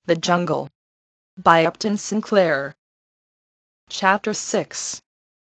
The Jungle by Upton Sinclair. Chapter 6.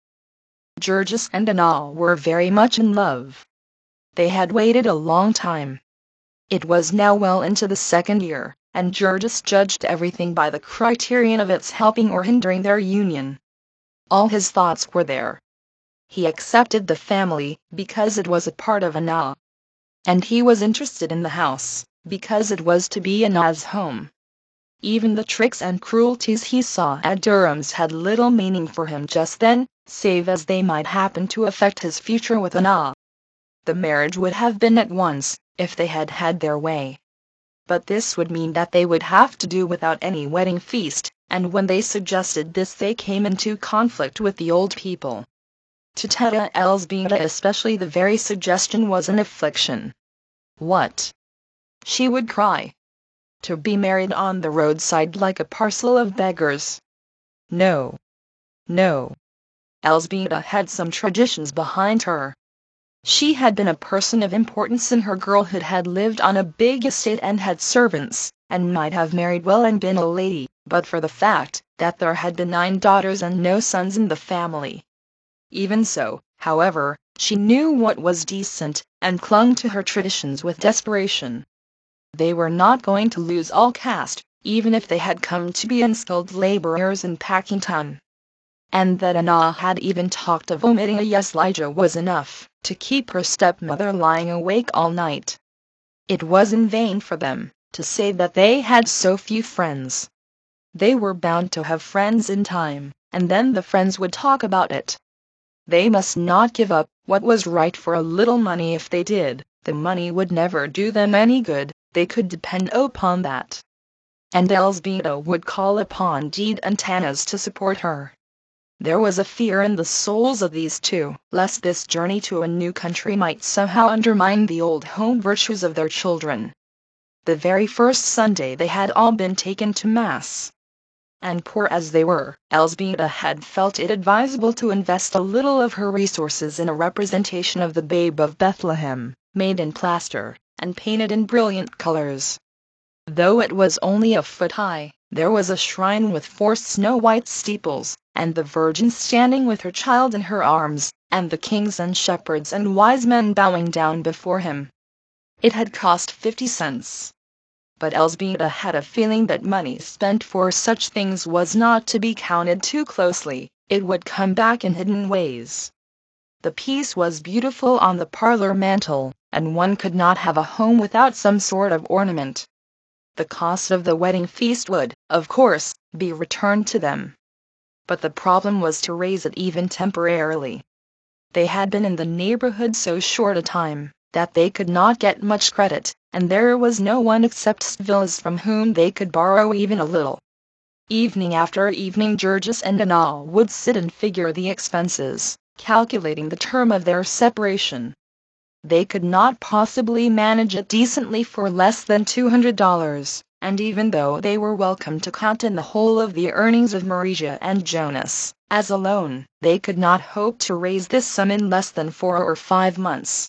Georges and Anna were very much in love. They had waited a long time. It was now well into the second year, and Georges judged everything by the criterion of its helping or hindering their union. All his thoughts were there. He accepted the family because it was a part of Anna. And he was interested in the house because it was to be Anna's home. Even the tricks and cruelties he saw at Durham's had little meaning for him just then, save as they might happen to affect his future with Anna. The marriage would have been at once, if they had had their way. But this would mean that they would have to do without any wedding feast, and when they suggested this they came into conflict with the old people. To Teta Elzbieta especially the very suggestion was an affliction. What? She would cry. To be married on the roadside like a parcel of beggars. No. No. Elzbieta had some traditions behind her. She had been a person of importance in her girlhood, had lived on a big estate and had servants, and might have married well and been a lady, but for the fact that there had been 9 daughters and no sons in the family. Even so, however, she knew what was decent, and clung to her traditions with desperation. They were not going to lose all caste, even if they had come to be unskilled laborers in Packington. And that Anna had even talked of omitting a yes-Elijah was enough to keep her stepmother lying awake all night. It was in vain for them to say that they had so few friends. They were bound to have friends in time, and then the friends would talk about it. They must not give up what was right for a little money. If they did, the money would never do them any good, they could depend upon that. And Elzbieta would call upon Dede and Tanas to support her. There was a fear in the souls of these two, lest this journey to a new country might somehow undermine the old home virtues of their children. The very first Sunday they had all been taken to Mass. And poor as they were, Elzbieta had felt it advisable to invest a little of her resources in a representation of the Babe of Bethlehem, made in plaster, and painted in brilliant colors. Though it was only a foot high, there was a shrine with 4 snow-white steeples, and the Virgin standing with her child in her arms, and the kings and shepherds and wise men bowing down before him. It had cost 50 cents. But Elzbieta had a feeling that money spent for such things was not to be counted too closely, it would come back in hidden ways. The piece was beautiful on the parlor mantel, and one could not have a home without some sort of ornament. The cost of the wedding feast would, of course, be returned to them. But the problem was to raise it even temporarily. They had been in the neighborhood so short a time that they could not get much credit, and there was no one except Svillas from whom they could borrow even a little. Evening after evening Georges and Anna would sit and figure the expenses, calculating the term of their separation. They could not possibly manage it decently for less than $200, and even though they were welcome to count in the whole of the earnings of Marija and Jonas as a loan, they could not hope to raise this sum in less than 4 or 5 months.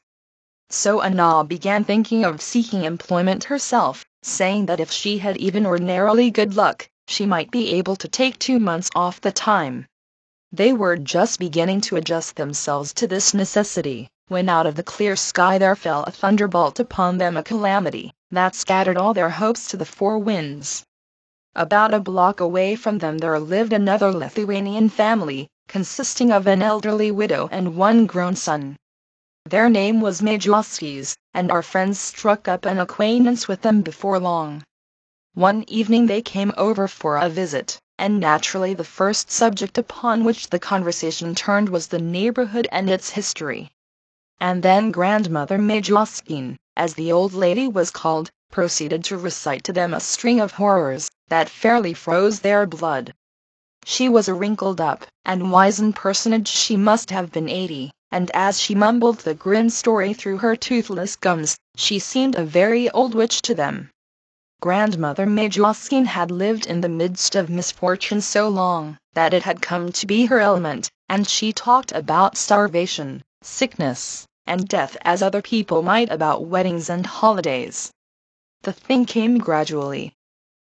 So Anna began thinking of seeking employment herself, saying that if she had even ordinarily good luck, she might be able to take 2 months off the time. They were just beginning to adjust themselves to this necessity, when out of the clear sky there fell a thunderbolt upon them, a calamity that scattered all their hopes to the 4 winds. About a block away from them there lived another Lithuanian family, consisting of an elderly widow and 1 grown son. Their name was Majowskis, and our friends struck up an acquaintance with them before long. One evening they came over for a visit, and naturally the first subject upon which the conversation turned was the neighborhood and its history. And then Grandmother Majowskin, as the old lady was called, proceeded to recite to them a string of horrors that fairly froze their blood. She was a wrinkled-up and wizened personage. She must have been 80, and as she mumbled the grim story through her toothless gums, she seemed a very old witch to them. Grandmother Majowskin had lived in the midst of misfortune so long that it had come to be her element, and she talked about starvation, sickness, and death as other people might about weddings and holidays. The thing came gradually.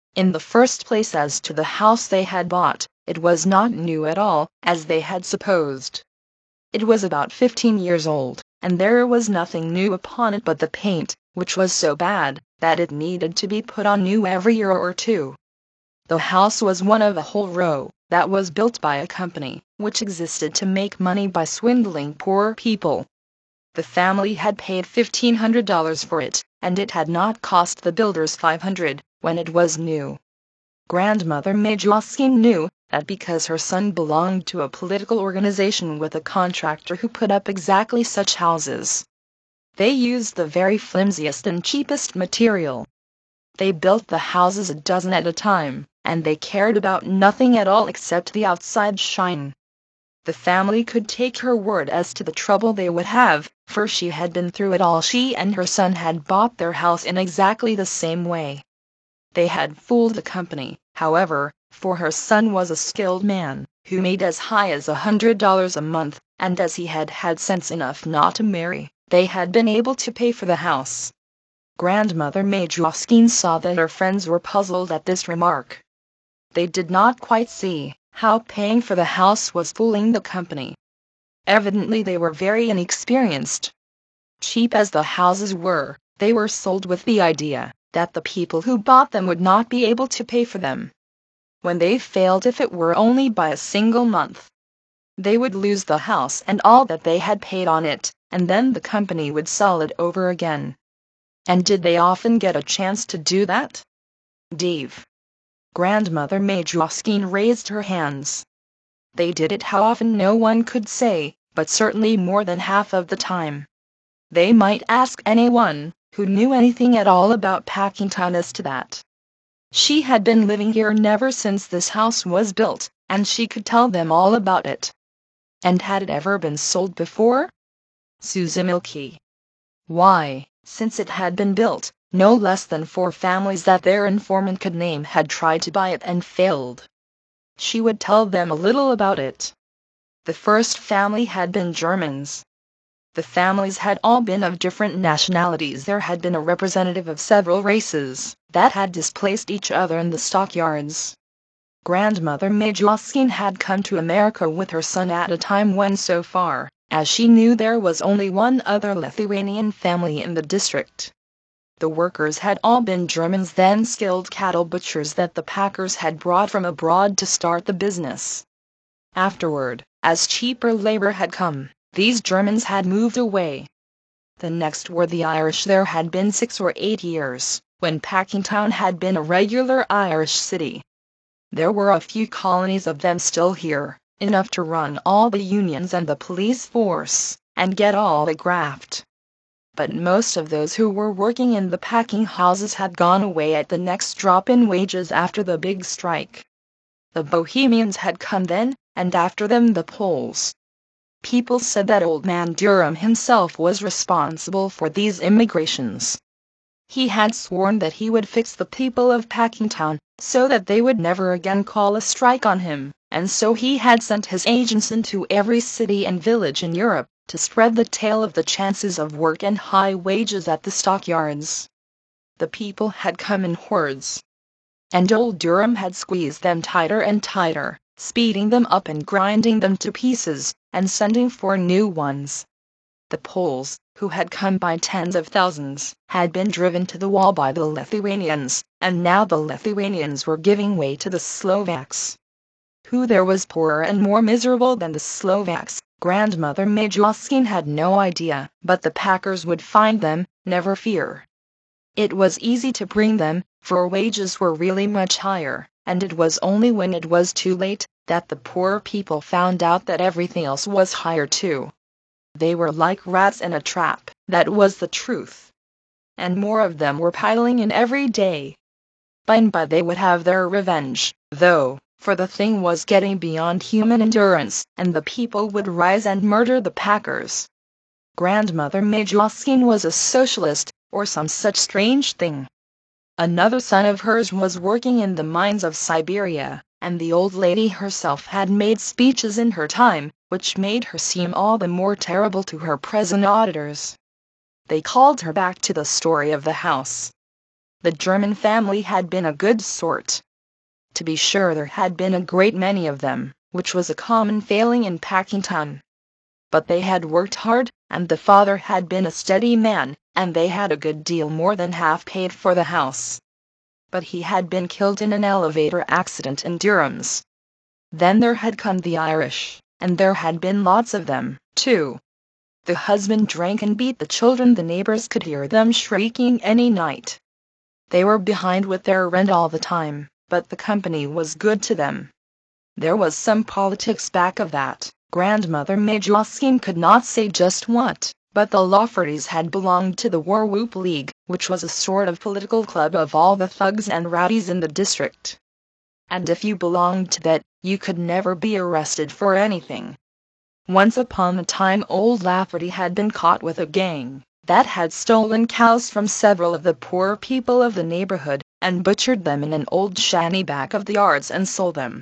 In the first place, as to the house they had bought, it was not new at all, as they had supposed. It was about 15 years old, and there was nothing new upon it but the paint, which was so bad that it needed to be put on new every year or two. The house was one of a whole row that was built by a company which existed to make money by swindling poor people. The family had paid $1,500 for it, and it had not cost the builders $500 when it was new. Grandmother Majewski knew that because her son belonged to a political organization with a contractor who put up exactly such houses. They used the very flimsiest and cheapest material. They built the houses a dozen at a time, and they cared about nothing at all except the outside shine. The family could take her word as to the trouble they would have, for she had been through it all. She and her son had bought their house in exactly the same way. They had fooled the company, however, for her son was a skilled man, who made as high as $100 a month, and as he had had sense enough not to marry, they had been able to pay for the house. Grandmother Majewski saw that her friends were puzzled at this remark. They did not quite see how paying for the house was fooling the company. Evidently they were very inexperienced. Cheap as the houses were, they were sold with the idea that the people who bought them would not be able to pay for them. When they failed, if it were only by a single month, they would lose the house and all that they had paid on it, and then the company would sell it over again. And did they often get a chance to do that? Dave. Grandmother Majewski raised her hands. They did it how often no one could say, but certainly more than half of the time. They might ask anyone who knew anything at all about Packingtown as to that. She had been living here never since this house was built, and she could tell them all about it. And had it ever been sold before? Susan Milky. Why, since it had been built, no less than 4 families that their informant could name had tried to buy it and failed. She would tell them a little about it. The first family had been Germans. The families had all been of different nationalities. There had been a representative of several races that had displaced each other in the stockyards. Grandmother Majewski had come to America with her son at a time when, so far as she knew, there was only one other Lithuanian family in the district. The workers had all been Germans, then skilled cattle butchers that the packers had brought from abroad to start the business. Afterward, as cheaper labor had come, these Germans had moved away. The next were the Irish. There had been 6 or 8 years when Packingtown had been a regular Irish city. There were a few colonies of them still here, enough to run all the unions and the police force, and get all the graft. But most of those who were working in the packing houses had gone away at the next drop in wages after the big strike. The Bohemians had come then, and after them the Poles. People said that old man Durham himself was responsible for these immigrations. He had sworn that he would fix the people of Packingtown so that they would never again call a strike on him, and so he had sent his agents into every city and village in Europe to spread the tale of the chances of work and high wages at the stockyards. The people had come in hordes, and old Durham had squeezed them tighter and tighter, speeding them up and grinding them to pieces, and sending for new ones. The Poles, who had come by tens of thousands, had been driven to the wall by the Lithuanians, and now the Lithuanians were giving way to the Slovaks. Who there was poorer and more miserable than the Slovaks, Grandmother Majewski had no idea, but the packers would find them, never fear. It was easy to bring them, for wages were really much higher, and it was only when it was too late that the poor people found out that everything else was higher too. They were like rats in a trap, that was the truth. And more of them were piling in every day. By and by they would have their revenge, though, for the thing was getting beyond human endurance, and the people would rise and murder the packers. Grandmother Majewski was a socialist, or some such strange thing. Another son of hers was working in the mines of Siberia, and the old lady herself had made speeches in her time, which made her seem all the more terrible to her present auditors. They called her back to the story of the house. The German family had been a good sort. To be sure, there had been a great many of them, which was a common failing in Packington. But they had worked hard, and the father had been a steady man, and they had a good deal more than half paid for the house. But he had been killed in an elevator accident in Durham's. Then there had come the Irish, and there had been lots of them, too. The husband drank and beat the children. The neighbors could hear them shrieking any night. They were behind with their rent all the time, but the company was good to them. There was some politics back of that. Grandmother Majorskine could not say just what, but the Laffertys had belonged to the War Whoop League, which was a sort of political club of all the thugs and rowdies in the district. And if you belonged to that, you could never be arrested for anything. Once upon a time old Lafferty had been caught with a gang that had stolen cows from several of the poor people of the neighborhood, and butchered them in an old shanty back of the yards and sold them.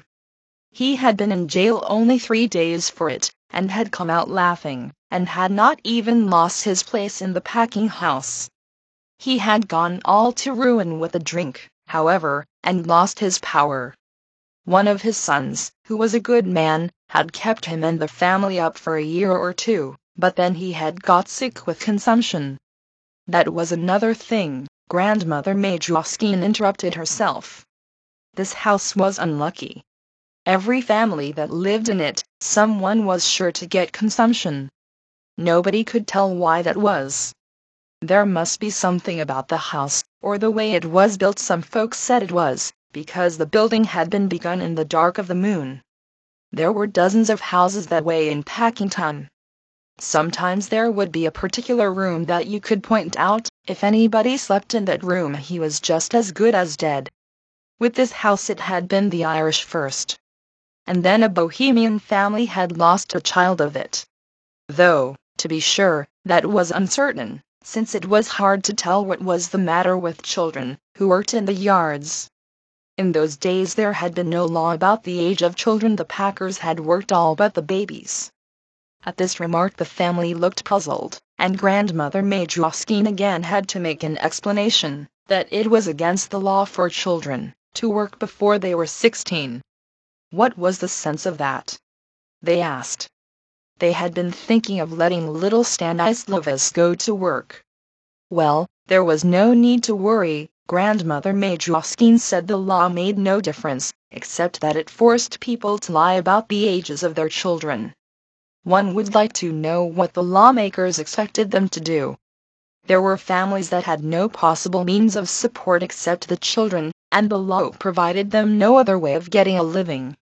He had been in jail only 3 days for it, and had come out laughing, and had not even lost his place in the packing house. He had gone all to ruin with a drink, however, and lost his power. One of his sons, who was a good man, had kept him and the family up for a year or two, but then he had got sick with consumption. That was another thing. Grandmother Majorskine interrupted herself. This house was unlucky. Every family that lived in it, someone was sure to get consumption. Nobody could tell why that was. There must be something about the house, or the way it was built. Some folks said it was because the building had been begun in the dark of the moon. There were dozens of houses that way in Packington. Sometimes there would be a particular room that you could point out. If anybody slept in that room, he was just as good as dead. With this house it had been the Irish first. And then a Bohemian family had lost a child of it. Though, to be sure, that was uncertain, since it was hard to tell what was the matter with children who worked in the yards. In those days there had been no law about the age of children. The packers had worked all but the babies. At this remark the family looked puzzled, and Grandmother Majorskine again had to make an explanation that it was against the law for children to work before they were 16. What was the sense of that? They asked. They had been thinking of letting little Stanislavus go to work. Well, there was no need to worry. Grandmother Majorskine said the law made no difference, except that it forced people to lie about the ages of their children. One would like to know what the lawmakers expected them to do. There were families that had no possible means of support except the children, and the law provided them no other way of getting a living.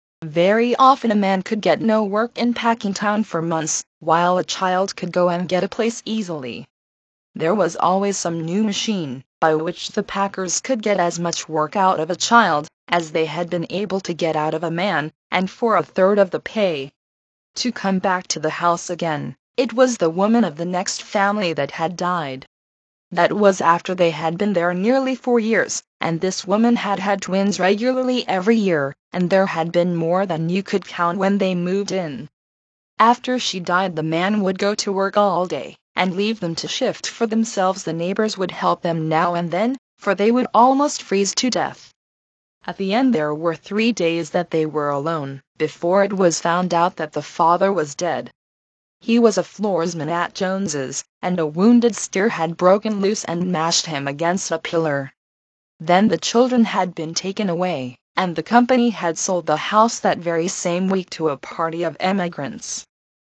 Very often a man could get no work in Packington for months, while a child could go and get a place easily. There was always some new machine by which the packers could get as much work out of a child as they had been able to get out of a man, and for a third of the pay. To come back to the house again, it was the woman of the next family that had died. That was after they had been there nearly 4 years, and this woman had had twins regularly every year, and there had been more than you could count when they moved in. After she died the man would go to work all day, and leave them to shift for themselves. The neighbors would help them now and then, for they would almost freeze to death. At the end there were 3 days that they were alone, before it was found out that the father was dead. He was a floorsman at Jones's, and a wounded steer had broken loose and mashed him against a pillar. Then the children had been taken away, and the company had sold the house that very same week to a party of emigrants.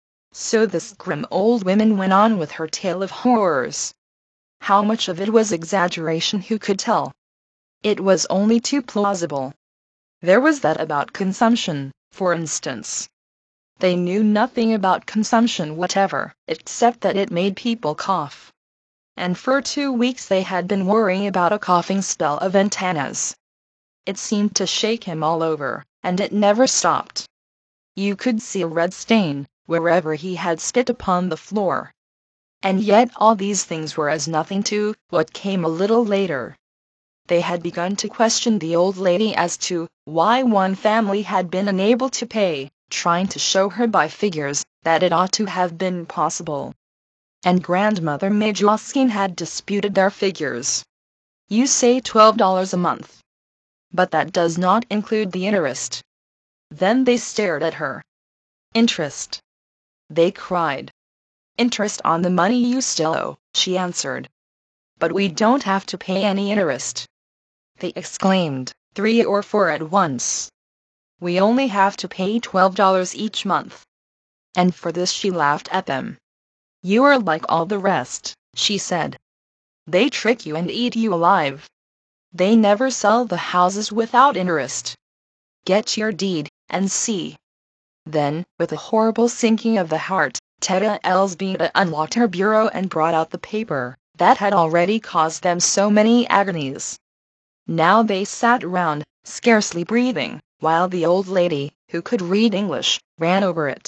So this grim old woman went on with her tale of horrors. How much of it was exaggeration who could tell? It was only too plausible. There was that about consumption, for instance. They knew nothing about consumption whatever, except that it made people cough. And for 2 weeks they had been worrying about a coughing spell of Antanas. It seemed to shake him all over, and it never stopped. You could see a red stain wherever he had spit upon the floor. And yet all these things were as nothing to what came a little later. They had begun to question the old lady as to why one family had been unable to pay, trying to show her by figures that it ought to have been possible. And Grandmother Majorskine had disputed their figures. You say $12 a month. But that does not include the interest. Then they stared at her. Interest? They cried. Interest on the money you still owe, she answered. But we don't have to pay any interest. They exclaimed, 3 or 4 at once. We only have to pay $12 each month. And for this she laughed at them. You are like all the rest, she said. They trick you and eat you alive. They never sell the houses without interest. Get your deed, and see. Then, with a horrible sinking of the heart, Teta Elzbieta unlocked her bureau and brought out the paper that had already caused them so many agonies. Now they sat round, scarcely breathing, while the old lady, who could read English, ran over it.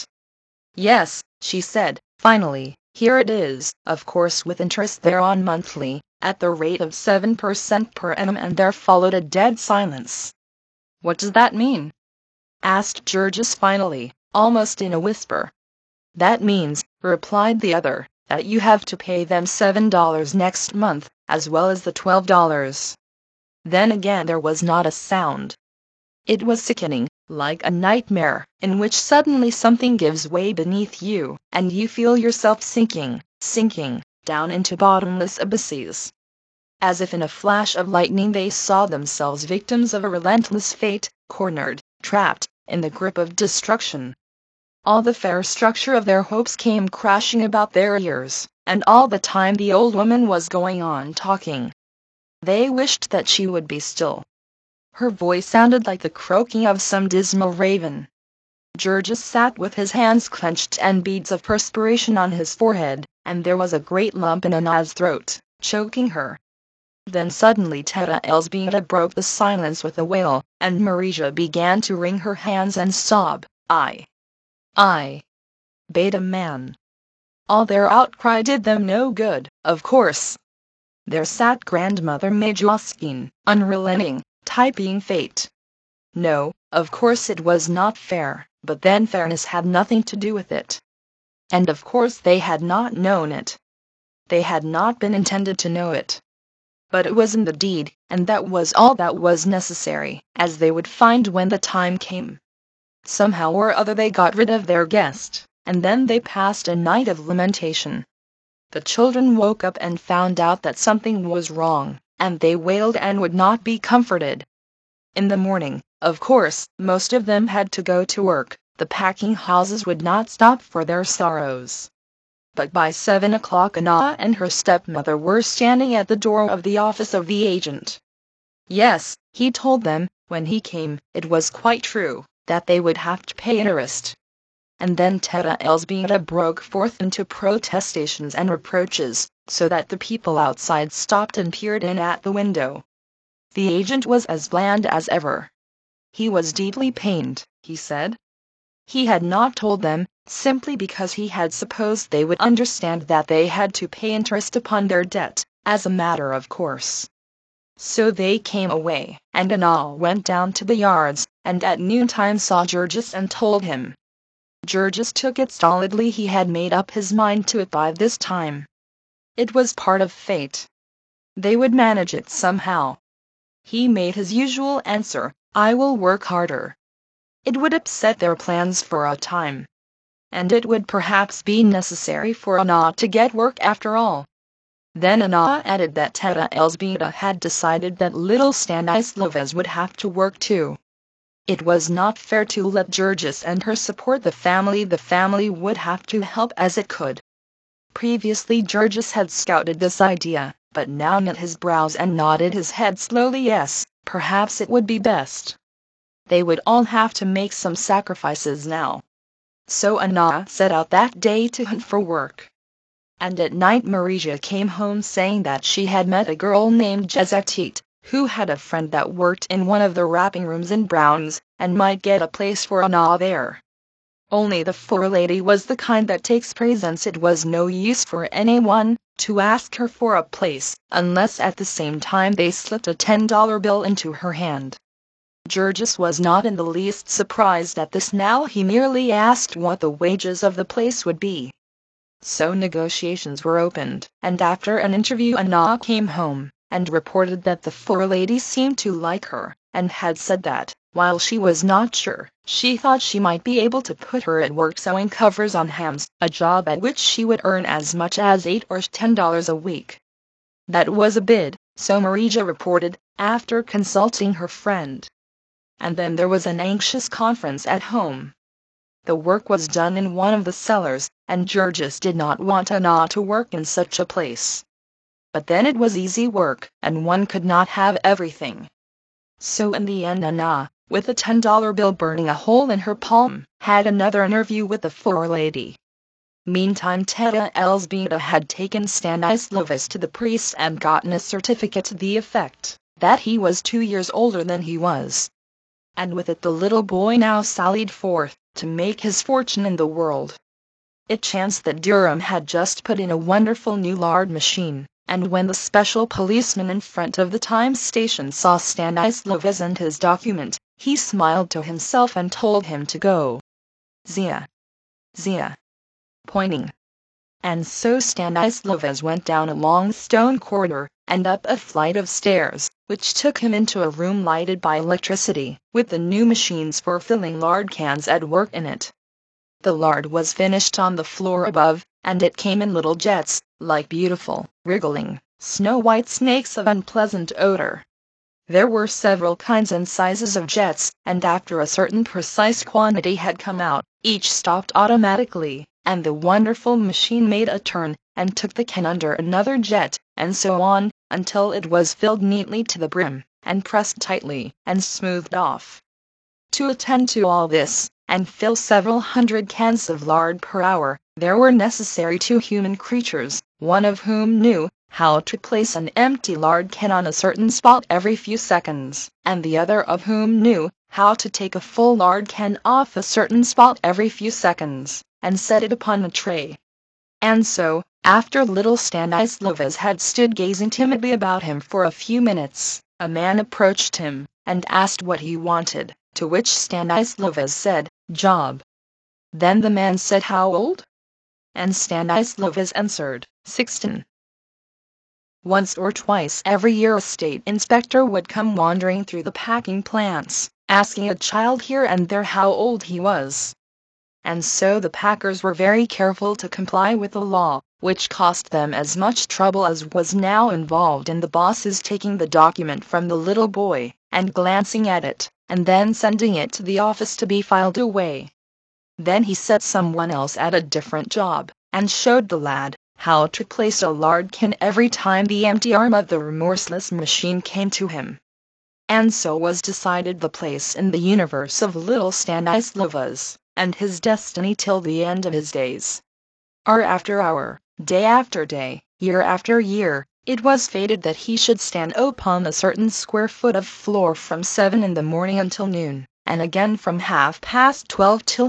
Yes, she said, finally, here it is, of course with interest thereon monthly, at the rate of 7% per annum, and there followed a dead silence. What does that mean? Asked Georges finally, almost in a whisper. That means, replied the other, that you have to pay them $7 next month, as well as the $12. Then again there was not a sound. It was sickening, like a nightmare, in which suddenly something gives way beneath you, and you feel yourself sinking, down into bottomless abysses. As if in a flash of lightning they saw themselves victims of a relentless fate, cornered, trapped, in the grip of destruction. All the fair structure of their hopes came crashing about their ears, and all the time the old woman was going on talking. They wished that she would be still. Her voice sounded like the croaking of some dismal raven. Georges sat with his hands clenched and beads of perspiration on his forehead, and there was a great lump in Anna's throat, choking her. Then suddenly Teta Elzbieta broke the silence with a wail, and Marija began to wring her hands and sob, I. Beta man. All their outcry did them no good, of course. There sat Grandmother Majewskin, unrelenting, typing fate. No, of course it was not fair, but then fairness had nothing to do with it. And of course they had not known it. They had not been intended to know it. But it was in the deed, and that was all that was necessary, as they would find when the time came. Somehow or other they got rid of their guest, and then they passed a night of lamentation. The children woke up and found out that something was wrong, and they wailed and would not be comforted. In the morning, of course, most of them had to go to work. The packing houses would not stop for their sorrows. But by 7 o'clock Anna and her stepmother were standing at the door of the office of the agent. Yes, he told them, when he came, it was quite true, that they would have to pay interest. And then Teta Elzbieta broke forth into protestations and reproaches, so that the people outside stopped and peered in at the window. The agent was as bland as ever. He was deeply pained, he said. He had not told them, simply because he had supposed they would understand that they had to pay interest upon their debt, as a matter of course. So they came away, and Anna went down to the yards, and at noontime saw Georges and told him. Georges took it stolidly. He had made up his mind to it by this time. It was part of fate. They would manage it somehow. He made his usual answer, I will work harder. It would upset their plans for a time. And it would perhaps be necessary for Anna to get work after all. Then Anna added that Teta Elzbieta had decided that little Stanislavas would have to work too. It was not fair to let Georges and her support the family would have to help as it could. Previously Georges had scouted this idea, but now knit his brows and nodded his head slowly. Yes, perhaps it would be best. They would all have to make some sacrifices now. So Anna set out that day to hunt for work. And at night Marija came home saying that she had met a girl named Jezatit, who had a friend that worked in one of the wrapping rooms in Brown's, and might get a place for Anna there. Only the forelady was the kind that takes presents. It was no use for anyone to ask her for a place, unless at the same time they slipped a $10 bill into her hand. Georges was not in the least surprised at this now. He merely asked what the wages of the place would be. So negotiations were opened, and after an interview Anna came home, and reported that the forelady seemed to like her, and had said that, while she was not sure, she thought she might be able to put her at work sewing covers on hams, a job at which she would earn as much as $8 or $10 a week. That was a bid, so Marija reported, after consulting her friend. And then there was an anxious conference at home. The work was done in one of the cellars, and Georges did not want Anna to work in such a place. But then it was easy work, and one could not have everything. So in the end Anna, with a $10 bill burning a hole in her palm, had another interview with the forelady. Meantime Teta Elzbieta had taken Stanislavus to the priest and gotten a certificate to the effect that he was 2 years older than he was. And with it the little boy now sallied forth to make his fortune in the world. It chanced that Durham had just put in a wonderful new lard machine, and when the special policeman in front of the Times station saw Stanislavus and his document, he smiled to himself and told him to go. Zia. Zia. Pointing. And so Stanislavus went down a long stone corridor, and up a flight of stairs, which took him into a room lighted by electricity, with the new machines for filling lard cans at work in it. The lard was finished on the floor above, and it came in little jets, like beautiful, wriggling, snow-white snakes of unpleasant odor. There were several kinds and sizes of jets, and after a certain precise quantity had come out, each stopped automatically, and the wonderful machine made a turn, and took the can under another jet, and so on, until it was filled neatly to the brim, and pressed tightly, and smoothed off. To attend to all this, and fill several hundred cans of lard per hour, there were necessary 2 human creatures, one of whom knew how to place an empty lard can on a certain spot every few seconds, and the other of whom knew how to take a full lard can off a certain spot every few seconds, and set it upon a tray. And so, after little Stanislavus had stood gazing timidly about him for a few minutes, a man approached him, and asked what he wanted, to which Stanislavus said, "Job." Then the man said, "How old?" And Stanislavus answered, 16. Once or twice every year a state inspector would come wandering through the packing plants, asking a child here and there how old he was. And so the packers were very careful to comply with the law, which cost them as much trouble as was now involved in the boss's taking the document from the little boy, and glancing at it, and then sending it to the office to be filed away. Then he set someone else at a different job, and showed the lad how to place a lard can every time the empty arm of the remorseless machine came to him. And so was decided the place in the universe of little Stanislavus, and his destiny till the end of his days. Hour after hour, day after day, year after year, it was fated that he should stand upon a certain square foot of floor from 7 in the morning until noon, and again from 12:30 till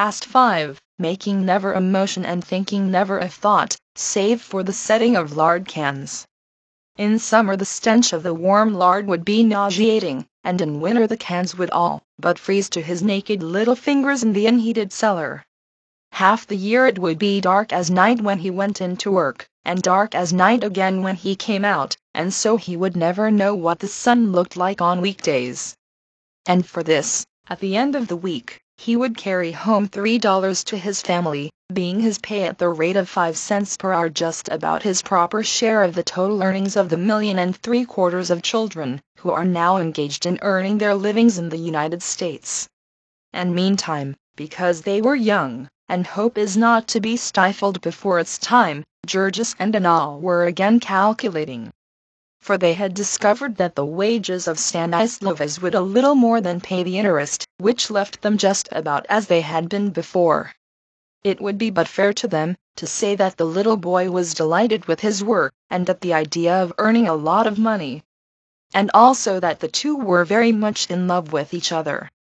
5:30, making never a motion and thinking never a thought, save for the setting of lard cans. In summer the stench of the warm lard would be nauseating, and in winter the cans would all but freeze to his naked little fingers in the unheated cellar. Half the year it would be dark as night when he went in to work, and dark as night again when he came out, and so he would never know what the sun looked like on weekdays. And for this, at the end of the week, he would carry home $3 to his family, being his pay at the rate of 5 cents per hour just about his proper share of the total earnings of the 1.75 million of children who are now engaged in earning their livings in the United States. And meantime, because they were young, and hope is not to be stifled before its time, Georges and Anna were again calculating. For they had discovered that the wages of Stanislavus would a little more than pay the interest, which left them just about as they had been before. It would be but fair to them to say that the little boy was delighted with his work, and at the idea of earning a lot of money. And also that the two were very much in love with each other.